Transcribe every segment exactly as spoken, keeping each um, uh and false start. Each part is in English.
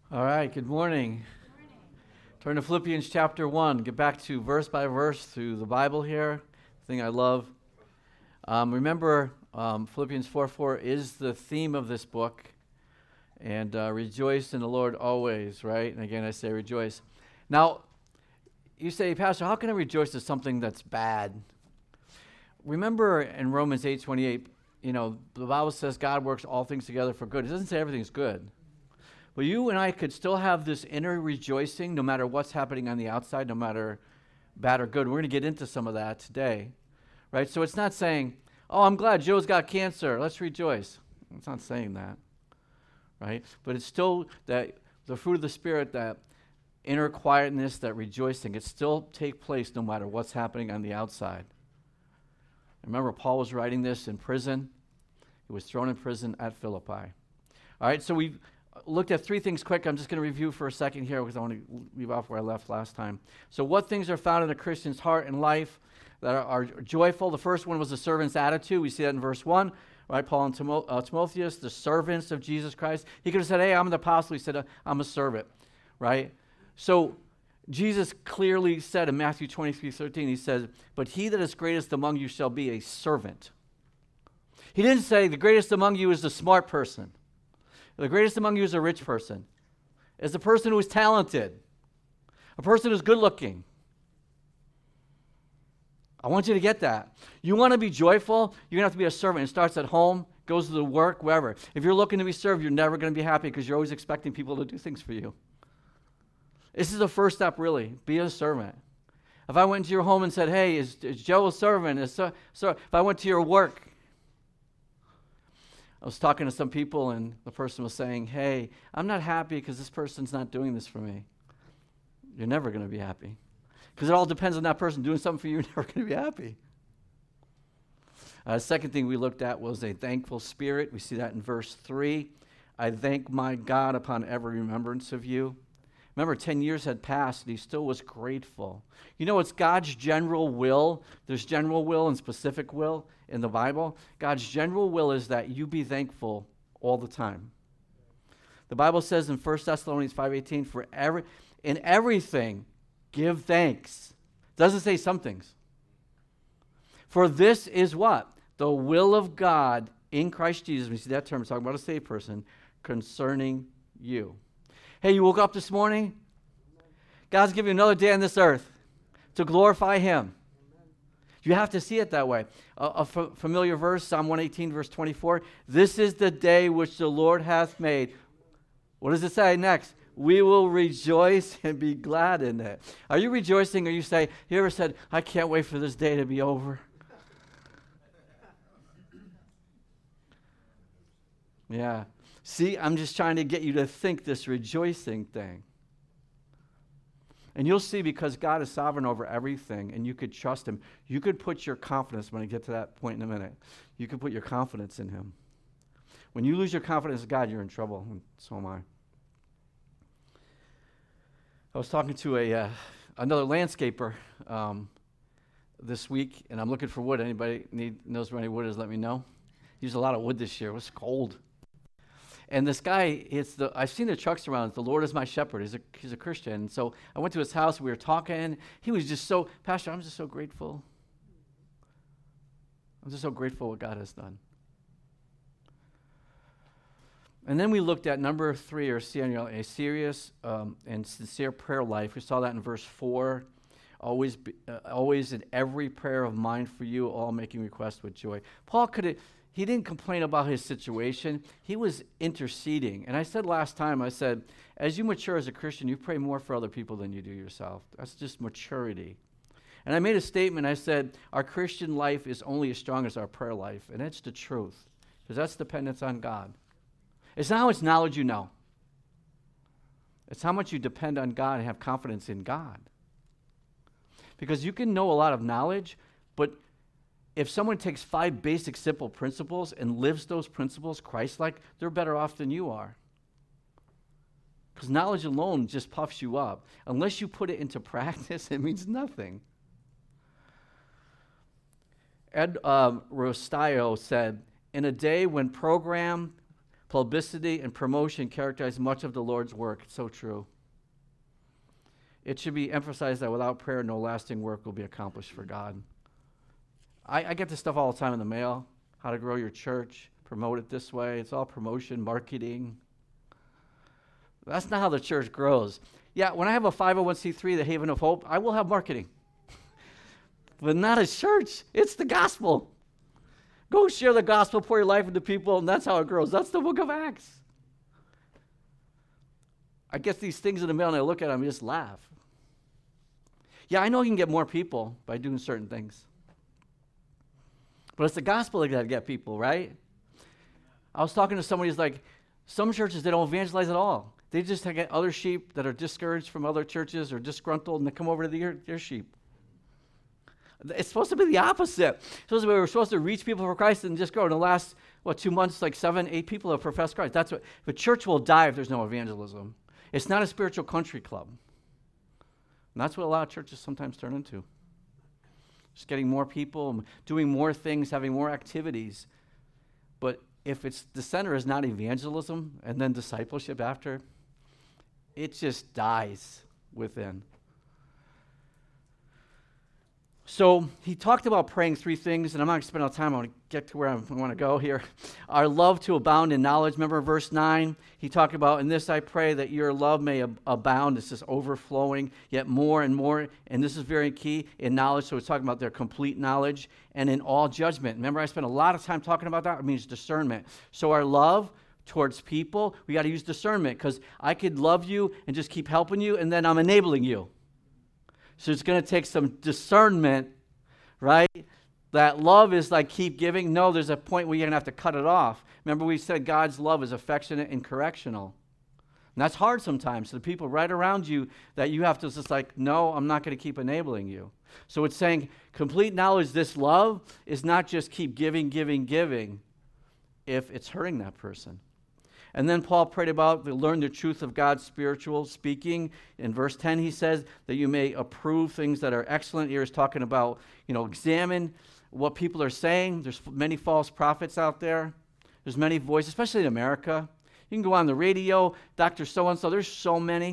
All right, good morning. Good morning. Turn to Philippians chapter one. Get back to verse by verse through the Bible here. Thing I love. Um, remember, um, Philippians four four is the theme of this book. And uh, rejoice in the Lord always, right? And again, I say rejoice. Now, you say, Pastor, how can I rejoice at something that's bad? Remember in Romans eight twenty-eight, you know, the Bible says God works all things together for good. It doesn't say everything's good. But you and I could still have this inner rejoicing no matter what's happening on the outside, no matter bad or good. We're going to get into some of that today, right? So it's not saying, oh, I'm glad Joe's got cancer. Let's rejoice. It's not saying that, right? But it's still that the fruit of the Spirit, that inner quietness, that rejoicing, it still take place no matter what's happening on the outside. Remember, Paul was writing this in prison. He was thrown in prison at Philippi. All right, so we've looked at three things quick. I'm just going to review for a second here because I want to leave off where I left last time. So what things are found in a Christian's heart and life that are, are joyful? The first one was the servant's attitude. We see that in verse one, right? Paul and Timo, uh, Timotheus, the servants of Jesus Christ. He could have said, hey, I'm an apostle. He said, uh, I'm a servant, right? So Jesus clearly said in Matthew twenty-three thirteen, he says, but he that is greatest among you shall be a servant. He didn't say the greatest among you is the smart person. The greatest among you is a rich person, is a person who is talented, a person who's good looking. I want you to get that. You want to be joyful, you're going to have to be a servant. It starts at home, goes to the work, wherever. If you're looking to be served, you're never going to be happy because you're always expecting people to do things for you. This is the first step, really. Be a servant. If I went into your home and said, hey, is, is Joe a servant? Is so, so, if I went to your work, I was talking to some people, and the person was saying, hey, I'm not happy because this person's not doing this for me. You're never going to be happy. Because it all depends on that person doing something for you. You're never going to be happy. Uh, the second thing we looked at was a thankful spirit. We see that in verse three. I thank my God upon every remembrance of you. Remember, ten years had passed, and he still was grateful. You know, it's God's general will. There's general will and specific will in the Bible. God's general will is that you be thankful all the time. The Bible says in First Thessalonians five eighteen, for every, in everything, give thanks. It doesn't say some things. For this is what? The will of God in Christ Jesus. We see that term, it's talking about a saved person, concerning you. Hey, you woke up this morning? God's giving you another day on this earth to glorify Him. You have to see it that way. A, a f- familiar verse, Psalm one eighteen, verse twenty-four. This is the day which the Lord hath made. What does it say next? We will rejoice and be glad in it. Are you rejoicing, or you say, you ever said, I can't wait for this day to be over? Yeah. See, I'm just trying to get you to think this rejoicing thing. And you'll see, because God is sovereign over everything, and you could trust Him. You could put your confidence, when I get to that point in a minute, you could put your confidence in Him. When you lose your confidence in God, you're in trouble, and so am I. I was talking to a uh, another landscaper um, this week, and I'm looking for wood. Anybody need, knows where any wood is, let me know. Used a lot of wood this year. It was cold. And this guy, it's the I've seen the trucks around. The Lord is my shepherd. He's a he's a Christian. And so I went to his house. We were talking. He was just so, Pastor, I'm just so grateful. I'm just so grateful what God has done. And then we looked at number three, or see on your a serious um, and sincere prayer life. We saw that in verse four. Always, be, uh, always in every prayer of mine for you, all making requests with joy. Paul could have. He didn't complain about his situation. He was interceding. And I said last time, I said, as you mature as a Christian, you pray more for other people than you do yourself. That's just maturity. And I made a statement. I said, our Christian life is only as strong as our prayer life. And that's the truth, because that's dependence on God. It's not how much knowledge you know. It's how much you depend on God and have confidence in God. Because you can know a lot of knowledge, but if someone takes five basic simple principles and lives those principles Christ-like, they're better off than you are. Because knowledge alone just puffs you up. Unless you put it into practice, it means nothing. Ed um, Rostallo said, in a day when program Publicity and promotion characterize much of the Lord's work. It's so true. It should be emphasized that without prayer, no lasting work will be accomplished for God. I, I get this stuff all the time in the mail. How to grow your church, promote it this way. It's all promotion, marketing. That's not how the church grows. Yeah, when I have a five oh one c three, the Haven of Hope, I will have marketing. But not a church. It's the gospel. Go share the gospel, pour your life into people, and that's how it grows. That's the book of Acts. I get these things in the mail, and I look at them and just laugh. Yeah, I know you can get more people by doing certain things. But it's the gospel that got to get people, right? I was talking to somebody who's like, some churches, they don't evangelize at all. They just get other sheep that are discouraged from other churches or disgruntled, and they come over to their, their sheep. It's supposed to be the opposite. It's supposed to be, we're supposed to reach people for Christ and just grow. In the last, what, two months, like seven, eight people have professed Christ. That's what, the church will die if there's no evangelism. It's not a spiritual country club. And that's what a lot of churches sometimes turn into. Just getting more people, doing more things, having more activities. But if it's the center is not evangelism and then discipleship after, it just dies within. So he talked about praying three things, and I'm not going to spend all the time. I want to get to where I want to go here. Our love to abound in knowledge. Remember verse nine? He talked about, in this I pray that your love may ab- abound. This is overflowing, yet more and more. And this is very key in knowledge. So he's talking about their complete knowledge and in all judgment. Remember, I spent a lot of time talking about that. It means discernment. So our love towards people, we got to use discernment, because I could love you and just keep helping you, and then I'm enabling you. So it's going to take some discernment, right? That love is like keep giving. No, there's a point where you're going to have to cut it off. Remember we said God's love is affectionate and correctional. And that's hard sometimes. So the people right around you that you have to just like, no, I'm not going to keep enabling you. So it's saying complete knowledge, this love is not just keep giving, giving, giving if it's hurting that person. And then Paul prayed about the learn the truth of God's spiritual speaking. In verse ten, he says that you may approve things that are excellent. Here he's talking about, you know, examine what people are saying. There's many false prophets out there. There's many voices, especially in America. You can go on the radio, Doctor So-and-so. There's so many.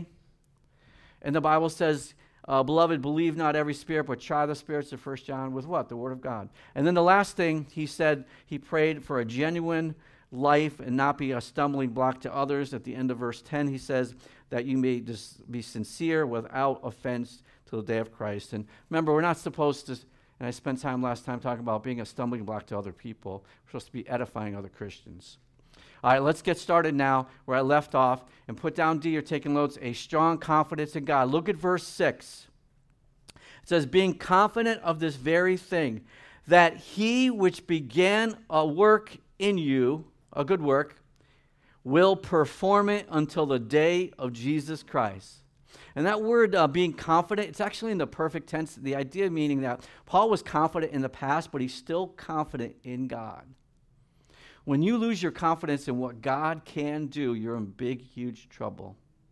And the Bible says, uh, beloved, believe not every spirit, but try the spirits of First John with what? The Word of God. And then the last thing he said, he prayed for a genuine life and not be a stumbling block to others. At the end of verse ten, he says that you may just be sincere without offense till the day of Christ. And remember, we're not supposed to, and I spent time last time talking about being a stumbling block to other people. We're supposed to be edifying other Christians. All right, let's get started now where I left off, and put down D, you're taking notes, a strong confidence in God. Look at verse six. It says, being confident of this very thing, that he which began a work in you, a good work, will perform it until the day of Jesus Christ. And that word uh, being confident, it's actually in the perfect tense. The idea meaning that Paul was confident in the past, but he's still confident in God. When you lose your confidence in what God can do, you're in big, huge trouble.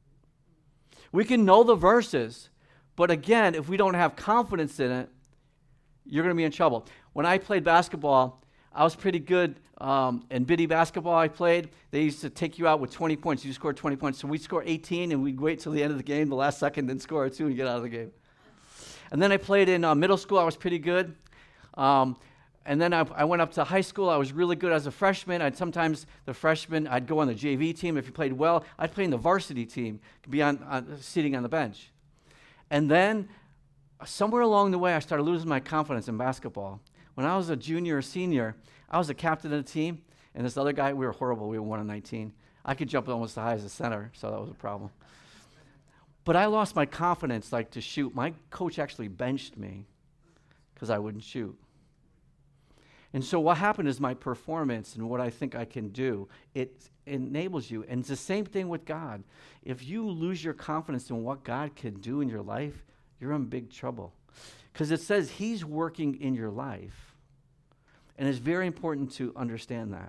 We can know the verses, but again, if we don't have confidence in it, you're going to be in trouble. When I played basketball, I was pretty good um, in biddy basketball I played. They used to take you out with twenty points. You scored twenty points. So we'd score eighteen, and we'd wait till the end of the game, the last second, then score two and get out of the game. And then I played in uh, middle school. I was pretty good. Um, and then I, I went up to high school. I was really good as a freshman. I'd sometimes, the freshman, I'd go on the J V team. If you played well, I'd play in the varsity team, be on, on sitting on the bench. And then somewhere along the way, I started losing my confidence in basketball. When I was a junior or senior, I was the captain of the team, and this other guy, we were horrible. We were one and nineteen. I could jump almost as high as the center, so that was a problem. But I lost my confidence, like, to shoot. My coach actually benched me because I wouldn't shoot. And so what happened is my performance and what I think I can do, it enables you. And it's the same thing with God. If you lose your confidence in what God can do in your life, you're in big trouble. Because it says he's working in your life. And it's very important to understand that.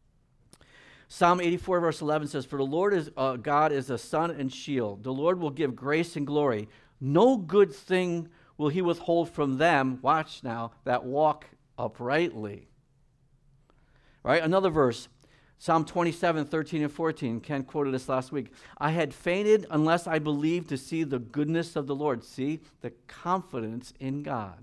Psalm eighty-four, verse eleven says, for the Lord is uh, God is a sun and shield. The Lord will give grace and glory. No good thing will he withhold from them, watch now, that walk uprightly. Right? Another verse Psalm twenty-seven, thirteen and fourteen. Ken quoted this last week. I had fainted unless I believed to see the goodness of the Lord. See, the confidence in God.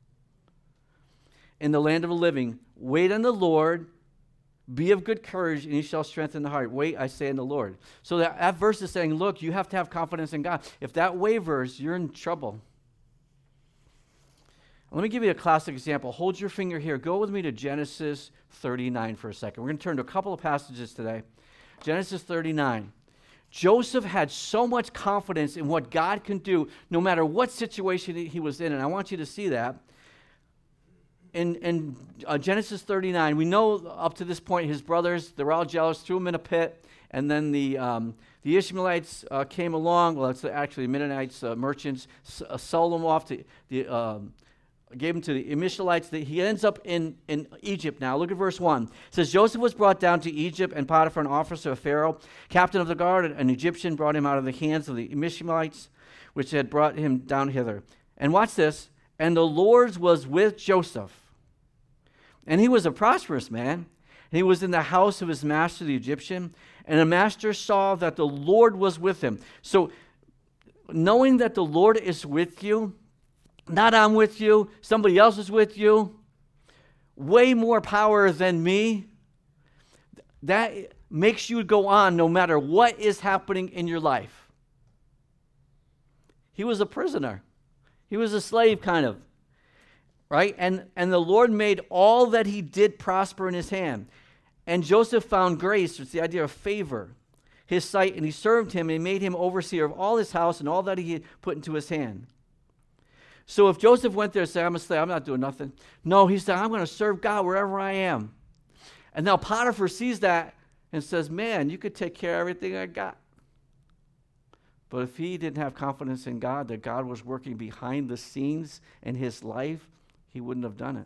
In the land of the living, wait on the Lord, be of good courage, and he shall strengthen the heart. Wait, I say in the Lord. So that, that verse is saying, look, you have to have confidence in God. If that wavers, you're in trouble. Let me give you a classic example. Hold your finger here. Go with me to Genesis thirty-nine for a second. We're going to turn to a couple of passages today. Genesis thirty-nine. Joseph had so much confidence in what God can do no matter what situation he was in, and I want you to see that. In, in uh, Genesis thirty-nine, we know up to this point his brothers, they're all jealous, threw him in a pit, and then the um, the Ishmaelites uh, came along. Well, it's actually Midianites, uh, merchants, s- uh, sold him off to the... Um, gave him to the Ishmaelites. He ends up in, in Egypt now. Look at verse one. It says, Joseph was brought down to Egypt, and Potiphar, an officer of Pharaoh, captain of the guard, an Egyptian, brought him out of the hands of the Ishmaelites, which had brought him down hither. And watch this. And the Lord was with Joseph. And he was a prosperous man. And he was in the house of his master, the Egyptian. And the master saw that the Lord was with him. So, knowing that the Lord is with you, not I'm with you, somebody else is with you, way more power than me, that makes you go on no matter what is happening in your life. He was a prisoner. He was a slave, kind of. Right? And, and the Lord made all that he did prosper in his hand. And Joseph found grace, it's the idea of favor, his sight, and he served him and made him overseer of all his house and all that he had put into his hand. So if Joseph went there and said, I'm a slave, I'm not doing nothing. No, he said, I'm going to serve God wherever I am. And now Potiphar sees that and says, man, you could take care of everything I got. But if he didn't have confidence in God, that God was working behind the scenes in his life, he wouldn't have done it.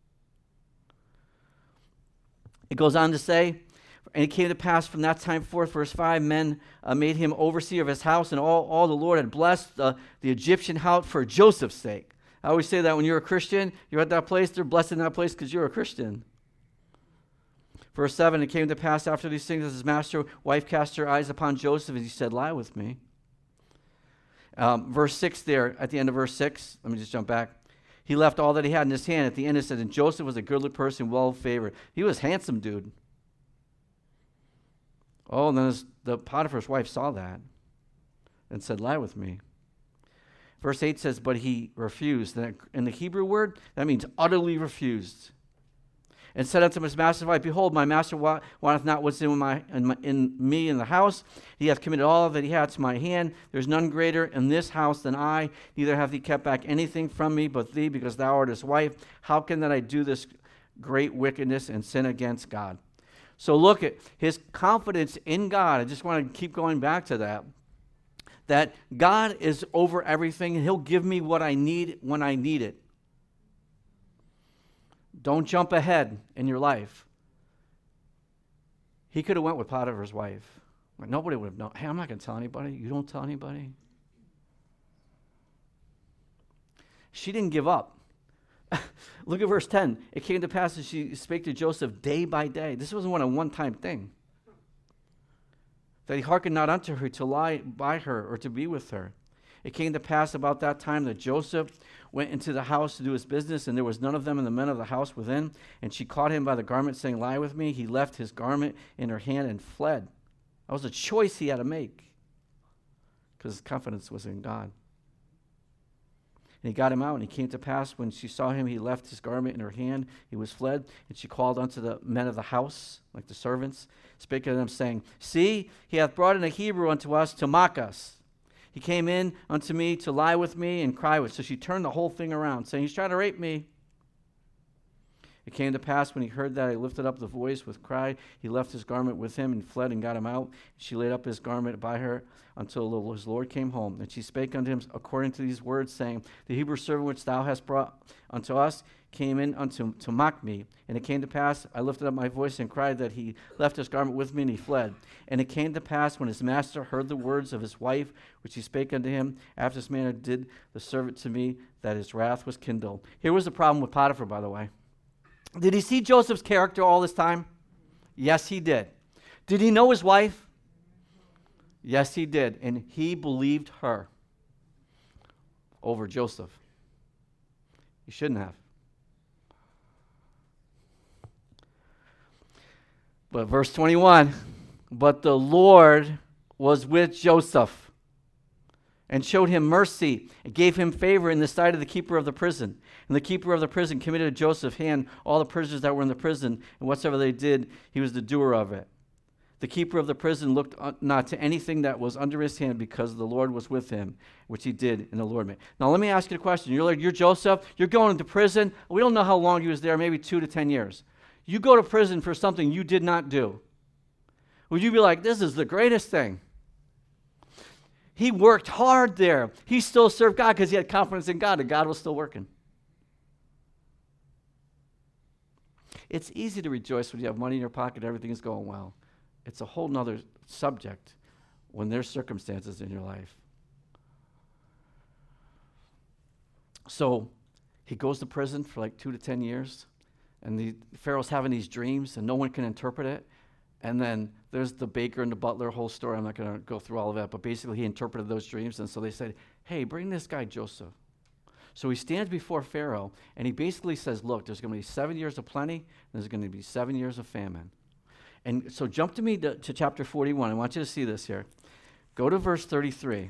It goes on to say, and it came to pass from that time forth, verse five, men uh, made him overseer of his house, and all, all the Lord had blessed uh, the Egyptian house for Joseph's sake. I always say that when you're a Christian, you're at that place, they're blessed in that place because you're a Christian. Verse seven, it came to pass after these things, as his master wife cast her eyes upon Joseph, and he said, lie with me. Um, verse six there, at the end of verse six, let me just jump back. He left all that he had in his hand. At the end it said, and Joseph was a goodly person, well favored. He was a handsome dude. Oh, and then his, the Potiphar's wife saw that and said, lie with me. Verse eight says, but he refused. And in the Hebrew word, that means utterly refused. And said unto his master's wife, behold, my master wa- wanteth not what's in, my, in, my, in me in the house. He hath committed all that he had to my hand. There is none greater in this house than I. Neither hath he kept back anything from me but thee, because thou art his wife. How can that I do this great wickedness and sin against God? So look at his confidence in God. I just want to keep going back to that. That God is over everything, and he'll give me what I need when I need it. Don't jump ahead in your life. He could have went with Potiphar's wife. Nobody would have known. Hey, I'm not going to tell anybody. You don't tell anybody. She didn't give up. Look at verse ten. It came to pass that she spake to Joseph day by day. This wasn't a one-time thing. That he hearkened not unto her to lie by her or to be with her. It came to pass about that time that Joseph went into the house to do his business, and there was none of them and the men of the house within. And she caught him by the garment, saying, lie with me. He left his garment in her hand and fled. That was a choice he had to make, because his confidence was in God. And he got him out, and it came to pass when she saw him, he left his garment in her hand. He was fled, and she called unto the men of the house, like the servants, spake unto them, saying, see, he hath brought in a Hebrew unto us to mock us. He came in unto me to lie with me and cry with. So she turned the whole thing around, saying, he's trying to rape me. It came to pass when he heard that, he lifted up the voice with cry. He left his garment with him and fled and got him out. She laid up his garment by her until his Lord came home. And she spake unto him according to these words, saying, the Hebrew servant which thou hast brought unto us came in unto to mock me. And it came to pass, I lifted up my voice and cried that he left his garment with me, and he fled. And it came to pass when his master heard the words of his wife, which he spake unto him, after this manner did the servant to me, that his wrath was kindled. Here was the problem with Potiphar, by the way. Did he see Joseph's character all this time? Yes, he did. Did he know his wife? Yes, he did. And he believed her over Joseph. He shouldn't have. But verse twenty-one, but the Lord was with Joseph and showed him mercy and gave him favor in the sight of the keeper of the prison. And the keeper of the prison committed to Joseph's hand all the prisoners that were in the prison, and whatsoever they did, he was the doer of it. The keeper of the prison looked not to anything that was under his hand, because the Lord was with him, which he did, and the Lord made. Now let me ask you a question. You're like, you're Joseph, you're going into prison. We don't know how long he was there, maybe two to ten years. You go to prison for something you did not do. Would you be like, this is the greatest thing? He worked hard there. He still served God because he had confidence in God, and God was still working. It's easy to rejoice when you have money in your pocket and everything is going well. It's a whole nother subject when there's circumstances in your life. So he goes to prison for like two to ten years, and the Pharaoh's having these dreams, and no one can interpret it. And then there's the baker and the butler whole story. I'm not going to go through all of that, but basically he interpreted those dreams, and so they said, hey, bring this guy Joseph. So he stands before Pharaoh, and he basically says, look, there's going to be seven years of plenty, and there's going to be seven years of famine. And so jump to me to, to chapter forty-one. I want you to see this here. Go to verse thirty-three.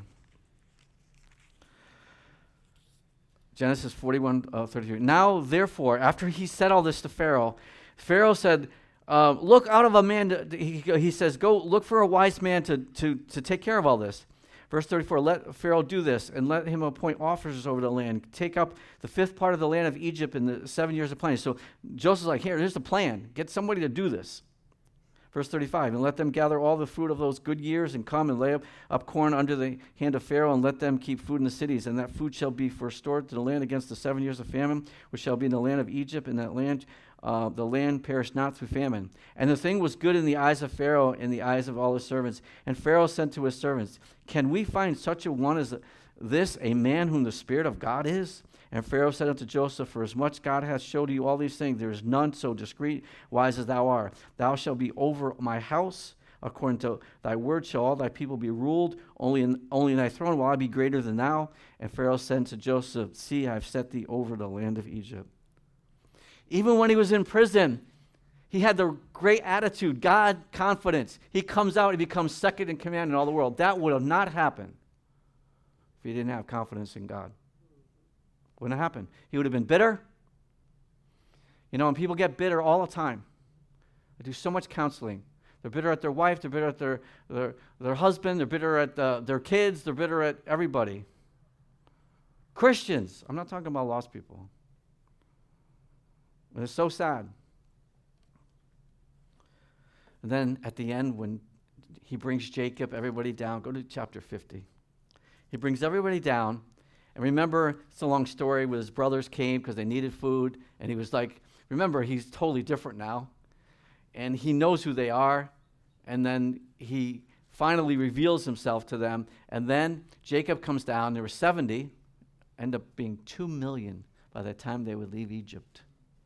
Genesis forty-one, uh, thirty-three. Now, therefore, after he said all this to Pharaoh, Pharaoh said, uh, look out of a man, to, he, he says, go look for a wise man to, to, to take care of all this. Verse thirty-four, let Pharaoh do this, and let him appoint officers over the land. Take up the fifth part of the land of Egypt in the seven years of plenty. So Joseph's like, here, here's the plan. Get somebody to do this. Verse thirty-five, and let them gather all the fruit of those good years and come and lay up, up corn under the hand of Pharaoh, and let them keep food in the cities. And that food shall be for stored to the land against the seven years of famine, which shall be in the land of Egypt, and that land, uh, the land perish not through famine. And the thing was good in the eyes of Pharaoh, in the eyes of all his servants. And Pharaoh said to his servants, can we find such a one as this, a man whom the Spirit of God is? And Pharaoh said unto Joseph, for as much God hath showed you all these things, there is none so discreet, wise as thou art. Thou shalt be over my house. According to thy word shall all thy people be ruled. Only in, only in thy throne will I be greater than thou. And Pharaoh said unto Joseph, see, I have set thee over the land of Egypt. Even when he was in prison, he had the great attitude, God confidence. He comes out and becomes second in command in all the world. That would have not happened if he didn't have confidence in God. Wouldn't have happened. He would have been bitter. You know, and people get bitter all the time. I do so much counseling. They're bitter at their wife. They're bitter at their their, their husband. They're bitter at the, their kids. They're bitter at everybody. Christians. I'm not talking about lost people. And it's so sad. And then at the end, when he brings Jacob, everybody down, go to chapter fifty. He brings everybody down. And remember, it's a long story, where his brothers came because they needed food. And he was like, remember, he's totally different now. And he knows who they are. And then he finally reveals himself to them. And then Jacob comes down. There were seventy, end up being two million by the time they would leave Egypt.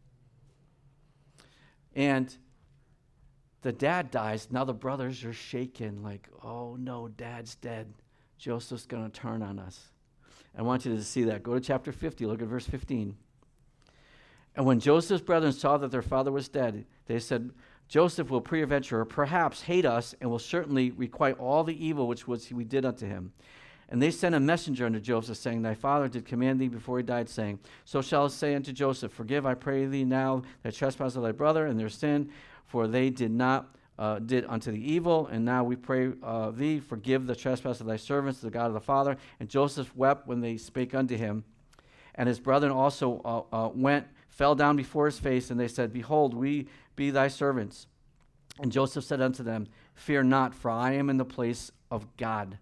And the dad dies. Now the brothers are shaken like, oh no, dad's dead. Joseph's going to turn on us. I want you to see that. Go to chapter fifty. Look at verse fifteen. And when Joseph's brethren saw that their father was dead, they said, Joseph will peradventure, or perhaps hate us, and will certainly requite all the evil which was we did unto him. And they sent a messenger unto Joseph, saying, thy father did command thee before he died, saying, so shall I say unto Joseph, forgive, I pray thee now, the trespass of thy brother and their sin, for they did not Uh, did unto the evil, and now we pray uh, thee, forgive the trespass of thy servants, the God of the Father. And Joseph wept when they spake unto him. And his brethren also uh, uh, went, fell down before his face, and they said, behold, we be thy servants. And Joseph said unto them, fear not, for I am in the place of God.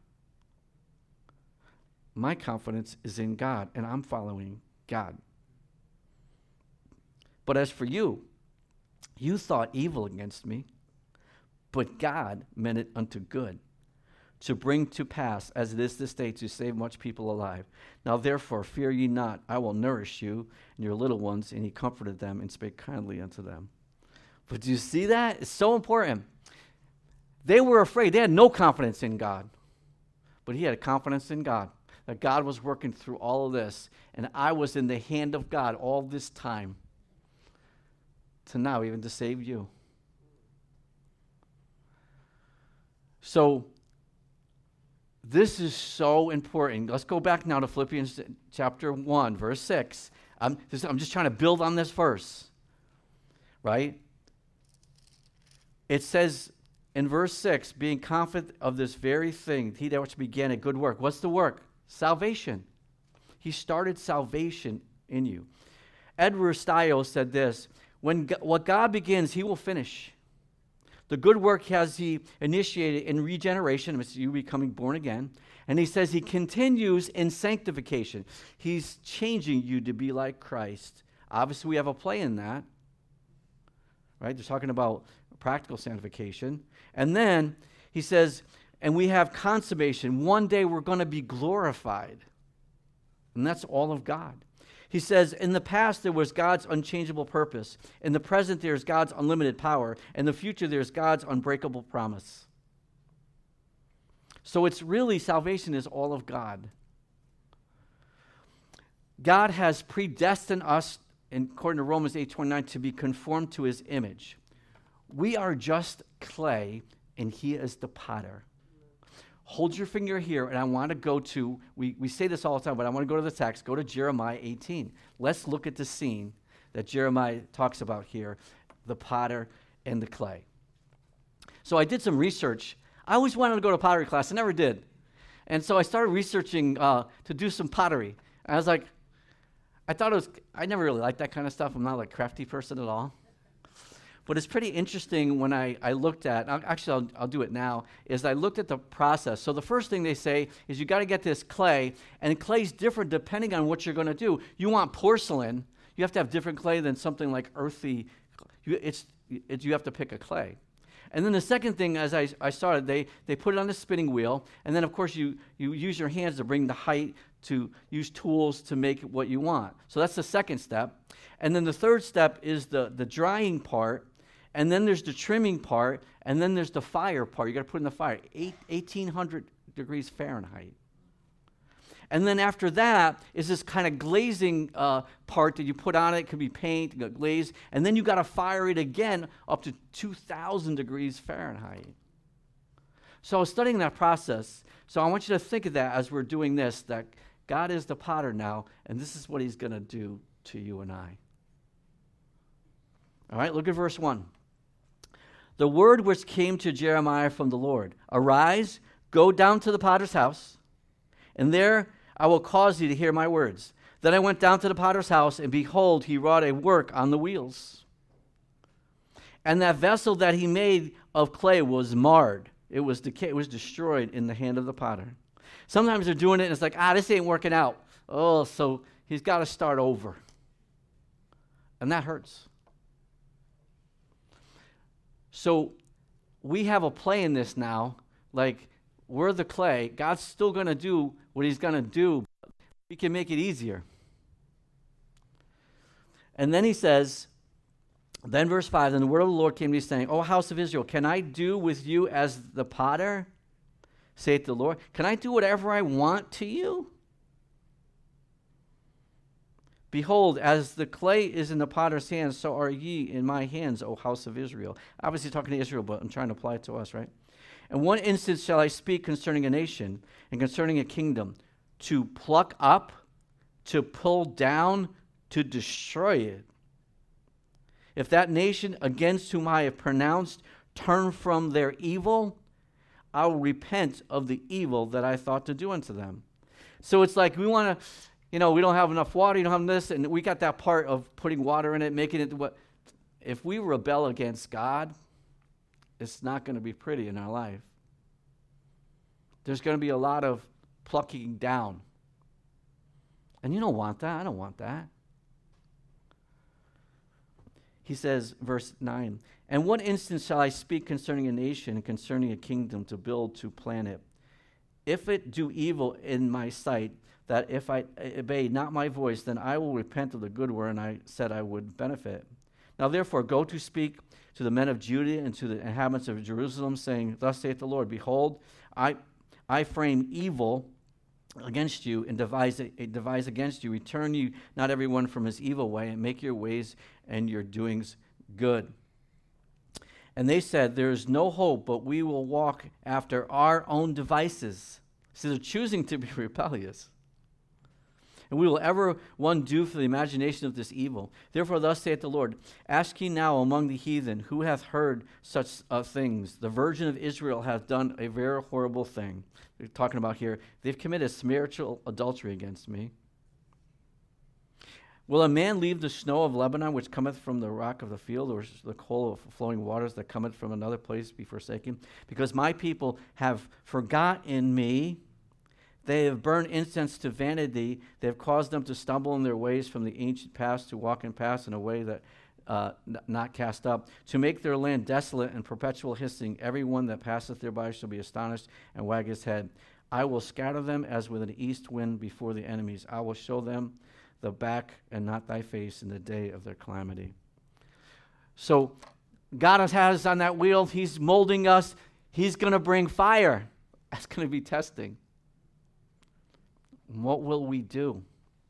My confidence is in God, and I'm following God. But as for you, you thought evil against me, but God meant it unto good, to bring to pass, as it is this day, to save much people alive. Now therefore fear ye not, I will nourish you and your little ones. And he comforted them and spake kindly unto them. But do you see that? It's so important. They were afraid. They had no confidence in God. But he had a confidence in God, that God was working through all of this, and I was in the hand of God all this time to now even to save you. So this is so important. Let's go back now to Philippians chapter one, verse six. I'm just, I'm just trying to build on this verse, right? It says in verse six, being confident of this very thing, he that which began a good work. What's the work? Salvation. He started salvation in you. Edward Stiles said this, when Go- what God begins, he will finish. The good work has he initiated in regeneration, it's you becoming born again. And he says he continues in sanctification. He's changing you to be like Christ. Obviously, we have a play in that. Right? They're talking about practical sanctification. And then he says, and we have consummation. One day we're going to be glorified. And that's all of God. He says, in the past there was God's unchangeable purpose. In the present there's God's unlimited power. In the future there's God's unbreakable promise. So it's really, salvation is all of God. God has predestined us, according to Romans eight twenty-nine, to be conformed to his image. We are just clay, and he is the potter. Hold your finger here, and I want to go to, we, we say this all the time, but I want to go to the text. Go to Jeremiah eighteen. Let's look at the scene that Jeremiah talks about here, the potter and the clay. So I did some research. I always wanted to go to pottery class. I never did. And so I started researching uh, to do some pottery. And I was like, I thought it was, I never really liked that kind of stuff. I'm not like a crafty person at all. But it's pretty interesting when I, I looked at, actually I'll, I'll do it now, is I looked at the process. So the first thing they say is you got to get this clay, and clay's different depending on what you're going to do. You want porcelain, you have to have different clay than something like earthy. You, it's, it's, you have to pick a clay. And then the second thing, as I, I started, they, they put it on the spinning wheel, and then of course you, you use your hands to bring the height, to use tools to make what you want. So that's the second step. And then the third step is the, the drying part, and then there's the trimming part, and then there's the fire part. You got to put in the fire, eight, eighteen hundred degrees Fahrenheit. And then after that is this kind of glazing uh, part that you put on it. It could be paint, glaze, and then you got to fire it again up to two thousand degrees Fahrenheit. So I was studying that process. So I want you to think of that as we're doing this, that God is the potter now, and this is what he's going to do to you and I. All right, look at verse one. The word which came to Jeremiah from the Lord, arise, go down to the potter's house, and there I will cause thee to hear my words. Then I went down to the potter's house, and behold, he wrought a work on the wheels. And that vessel that he made of clay was marred. It was decay, it was destroyed in the hand of the potter. Sometimes they're doing it, and it's like, ah, this ain't working out. Oh, so he's got to start over. And that hurts. So we have a play in this now, like we're the clay. God's still going to do what he's going to do. But we can make it easier. And then he says, then verse five, then the word of the Lord came to me saying, O house of Israel, can I do with you as the potter, saith the Lord? Can I do whatever I want to you? Behold, as the clay is in the potter's hands, so are ye in my hands, O house of Israel. Obviously talking to Israel, but I'm trying to apply it to us, right? And one instance shall I speak concerning a nation and concerning a kingdom, to pluck up, to pull down, to destroy it. If that nation against whom I have pronounced turn from their evil, I will repent of the evil that I thought to do unto them. So it's like we want to... You know, we don't have enough water, you don't have this, and we got that part of putting water in it, making it what. If we rebel against God, it's not going to be pretty in our life. There's going to be a lot of plucking down. And you don't want that. I don't want that. He says, verse nine, and what instance shall I speak concerning a nation and concerning a kingdom to build, to plan it? If it do evil in my sight, that if I obey not my voice, then I will repent of the good word, and I said I would benefit. Now therefore go to speak to the men of Judah and to the inhabitants of Jerusalem, saying, Thus saith the Lord, Behold, I I frame evil against you and devise, devise against you. Return you not everyone from his evil way, and make your ways and your doings good. And they said, There is no hope, but we will walk after our own devices. So they're choosing to be rebellious. And we will ever one do for the imagination of this evil. Therefore thus saith the Lord, Ask ye now among the heathen, who hath heard such uh, things? The virgin of Israel hath done a very horrible thing. They're talking about here, they've committed spiritual adultery against me. Will a man leave the snow of Lebanon, which cometh from the rock of the field, or the coal of flowing waters that cometh from another place, be forsaken? Because my people have forgotten me. They have burned incense to vanity. They have caused them to stumble in their ways from the ancient past, to walk in paths in a way that uh, n- not cast up, to make their land desolate and perpetual hissing. Every one that passeth thereby shall be astonished and wag his head. I will scatter them as with an east wind before the enemies. I will show them the back and not thy face in the day of their calamity. So God has had us on that wheel. He's molding us. He's going to bring fire. That's going to be testing. What will we do?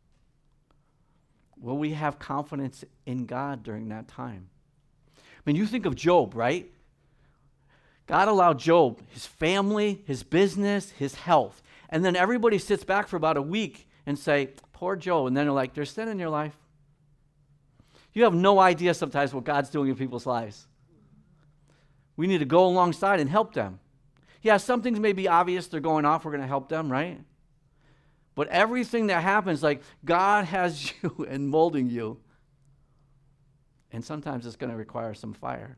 Will we have confidence in God during that time? I mean, you think of Job, right? God allowed Job, his family, his business, his health. And then everybody sits back for about a week and say, poor Job. And then they're like, there's sin in your life. You have no idea sometimes what God's doing in people's lives. We need to go alongside and help them. Yeah, some things may be obvious. They're going off. We're going to help them, right? But everything that happens, like God has you and molding you. And sometimes it's going to require some fire.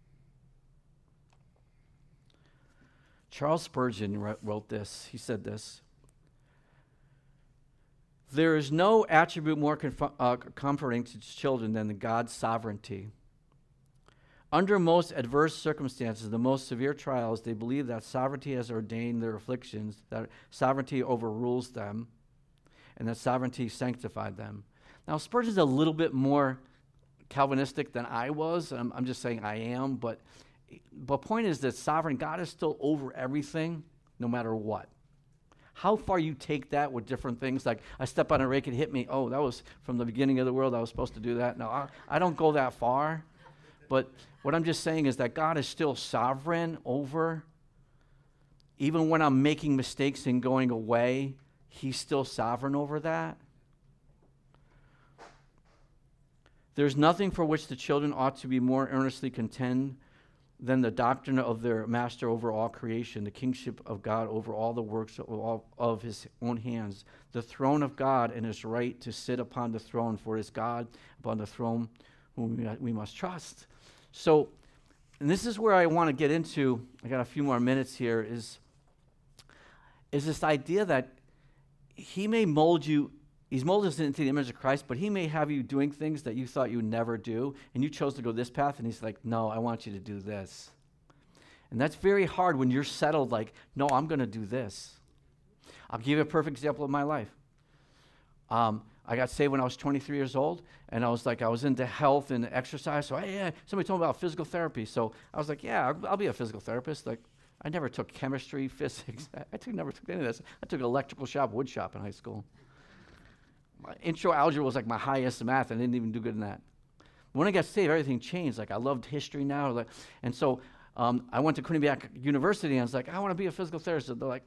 Charles Spurgeon wrote this. He said this. There is no attribute more conf- uh, comforting to children than the God's sovereignty. Under most adverse circumstances, the most severe trials, they believe that sovereignty has ordained their afflictions, that sovereignty overrules them, and that sovereignty sanctified them. Now, Spurgeon's a little bit more Calvinistic than I was. I'm, I'm just saying I am, but the point is that sovereign, God is still over everything, no matter what. How far you take that with different things, like I step on a rake and hit me, oh, that was from the beginning of the world, I was supposed to do that. No, I, I don't go that far. But what I'm just saying is that God is still sovereign over, even when I'm making mistakes and going away, he's still sovereign over that. There's nothing for which the children ought to be more earnestly contend than the doctrine of their master over all creation, the kingship of God over all the works of, all, of his own hands, the throne of God and his right to sit upon the throne, for it is God upon the throne whom we, we must trust. So, and this is where I want to get into, I got a few more minutes here, is, is this idea that he may mold you, he's molded us into the image of Christ, but he may have you doing things that you thought you would never do, and you chose to go this path, and he's like, no, I want you to do this. And that's very hard when you're settled, like, no, I'm going to do this. I'll give you a perfect example of my life. Um, I got saved when I was twenty-three years old, and I was like, I was into health and exercise, so I, yeah, somebody told me about physical therapy, so I was like, yeah, I'll, I'll be a physical therapist. Like, I never took chemistry, physics, I took, never took any of this. I took electrical shop, wood shop in high school. My intro algebra was like my highest math, and I didn't even do good in that. When I got saved, everything changed. Like, I loved history now, like, and so um, I went to Quinnipiac University, and I was like, I want to be a physical therapist. They're like,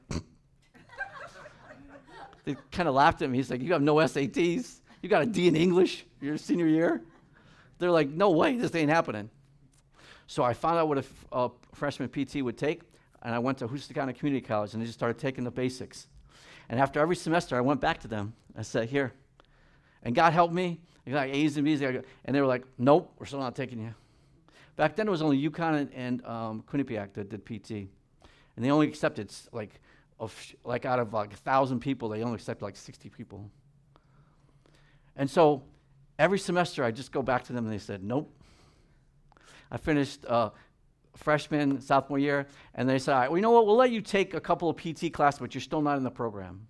they kind of laughed at me. He's like, you have no S A Ts? You got a D in English your senior year? They're like, no way, this ain't happening. So I found out what a, f- a freshman P T would take, and I went to Houston County Community College, and I just started taking the basics. And after every semester, I went back to them. I said, here. And God helped me. I got A's and B's. And they were like, nope, we're still not taking you. Back then, it was only UConn and, and um, Quinnipiac that did P T. And they only accepted, like, of sh- like out of like a thousand people, they only accepted like sixty people. And so every semester, I just go back to them, and they said, nope. I finished uh, freshman, sophomore year, and they said, all right, well, you know what, we'll let you take a couple of P T classes, but you're still not in the program.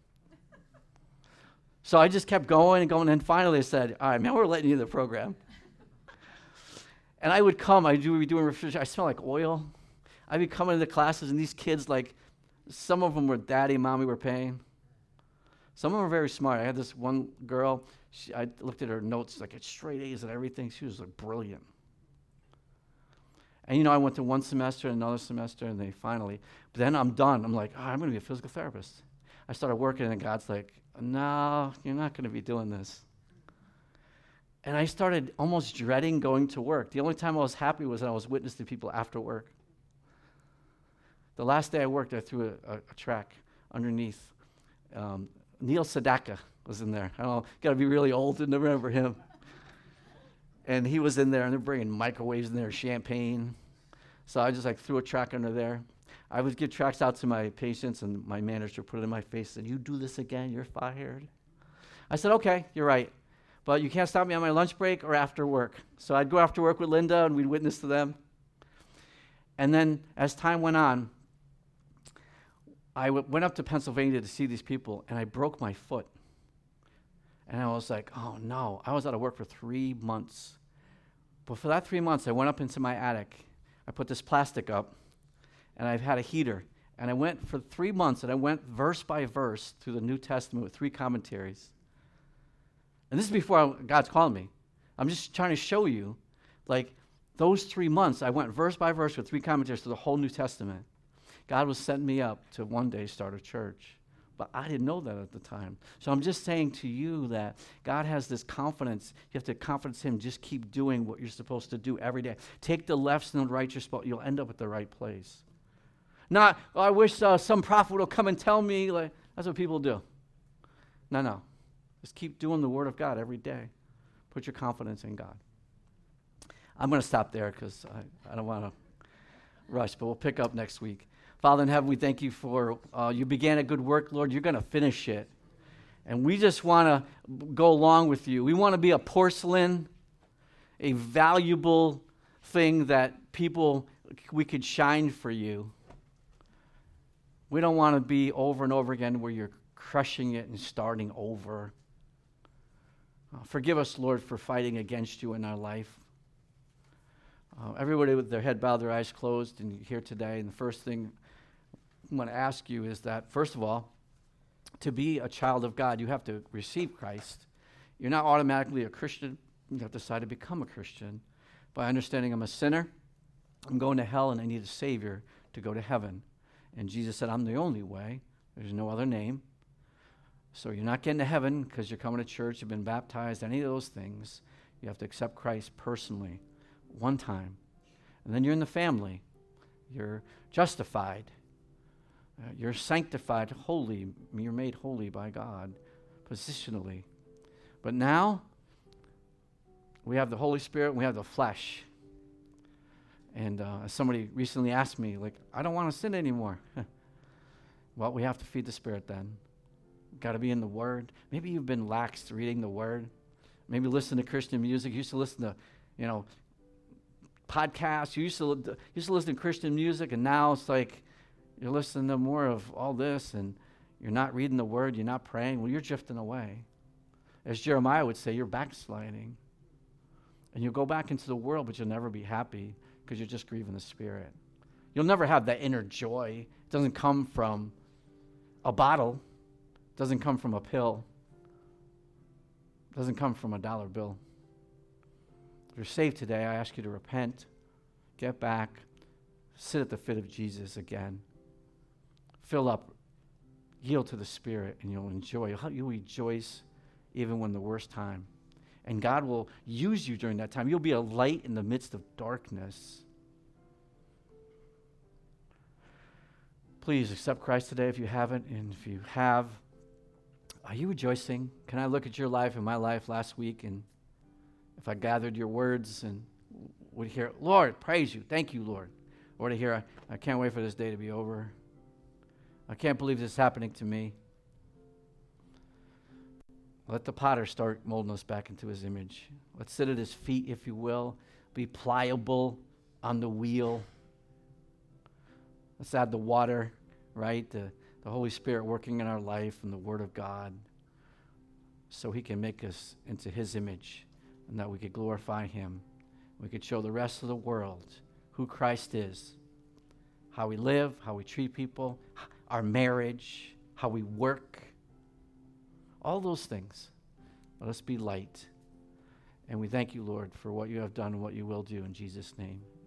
So I just kept going and going, and finally they said, all right, man, we're letting you in the program. And I would come, I do be doing refrigeration, I smell like oil. I'd be coming into classes, and these kids, like, some of them were daddy, mommy were paying. Some of them were very smart. I had this one girl, she, I looked at her notes, like, it's straight A's and everything. She was, like, brilliant. And, you know, I went to one semester, another semester, and they finally, but then I'm done. I'm like, oh, I'm going to be a physical therapist. I started working, and God's like, no, you're not going to be doing this. And I started almost dreading going to work. The only time I was happy was when I was witnessing people after work. The last day I worked, I threw a, a, a track underneath. Um, Neil Sedaka was in there. I don't know, got to be really old to remember him. And he was in there, and they're bringing microwaves in there, champagne. So I just like threw a track under there. I would give tracks out to my patients, and my manager put it in my face and said, you do this again, you're fired. I said, okay, you're right. But you can't stop me on my lunch break or after work. So I'd go after work with Linda, and we'd witness to them. And then as time went on, I w- went up to Pennsylvania to see these people, and I broke my foot. And I was like, oh, no. I was out of work for three months. But for that three months, I went up into my attic. I put this plastic up, and I've had a heater. And I went for three months, and I went verse by verse through the New Testament with three commentaries. And this is before I, God's calling me. I'm just trying to show you, like, those three months, I went verse by verse with three commentaries through the whole New Testament. God was setting me up to one day start a church. But I didn't know that at the time. So I'm just saying to you that God has this confidence. You have to confidence Him. Just keep doing what you're supposed to do every day. Take the lefts and the rights you're supposed. You'll end up at the right place. Not, oh, I wish uh, some prophet will come and tell me. Like, that's what people do. No, no. Just keep doing the Word of God every day. Put your confidence in God. I'm going to stop there because I, I don't want to rush, but we'll pick up next week. Father in heaven, we thank you for, uh, you began a good work, Lord. You're going to finish it. And we just want to go along with you. We want to be a porcelain, a valuable thing that people, we could shine for you. We don't want to be over and over again where you're crushing it and starting over. Uh, forgive us, Lord, for fighting against you in our life. Uh, everybody with their head bowed, their eyes closed, and you're here today, and the first thing I want to ask you is that, first of all, to be a child of God, you have to receive Christ. You're not automatically a Christian. You have to decide to become a Christian by understanding I'm a sinner, I'm going to hell, and I need a Savior to go to heaven. And Jesus said, I'm the only way. There's no other name. So you're not getting to heaven because you're coming to church, you've been baptized, any of those things. You have to accept Christ personally, one time. And then you're in the family. You're justified. Uh, you're sanctified, holy. You're made holy by God, positionally. But now, we have the Holy Spirit, we have the flesh. And uh, somebody recently asked me, like, I don't want to sin anymore. Well, we have to feed the Spirit then. Got to be in the Word. Maybe you've been lax reading the Word. Maybe listen to Christian music. You used to listen to, you know, podcasts. You used to, you used to listen to Christian music, and now it's like, you're listening to more of all this, and you're not reading the Word, you're not praying. Well, you're drifting away. As Jeremiah would say, you're backsliding. And you'll go back into the world, but you'll never be happy because you're just grieving the Spirit. You'll never have that inner joy. It doesn't come from a bottle. It doesn't come from a pill. It doesn't come from a dollar bill. If you're saved today, I ask you to repent, get back, sit at the feet of Jesus again. Fill up, yield to the Spirit, and you'll enjoy. You'll rejoice even when the worst time. And God will use you during that time. You'll be a light in the midst of darkness. Please accept Christ today if you haven't, and if you have, are you rejoicing? Can I look at your life and my life last week, and if I gathered your words and would hear, Lord, praise you, thank you, Lord. Or to hear, I, I can't wait for this day to be over. I can't believe this is happening to me. Let the potter start molding us back into his image. Let's sit at his feet, if you will. Be pliable on the wheel. Let's add the water, right? The, the Holy Spirit working in our life and the Word of God so he can make us into his image and that we could glorify him We could show the rest of the world who Christ is, how we live, how we treat people, our marriage, how we work, all those things. Let us be light. And we thank you, Lord, for what you have done and what you will do in Jesus' name.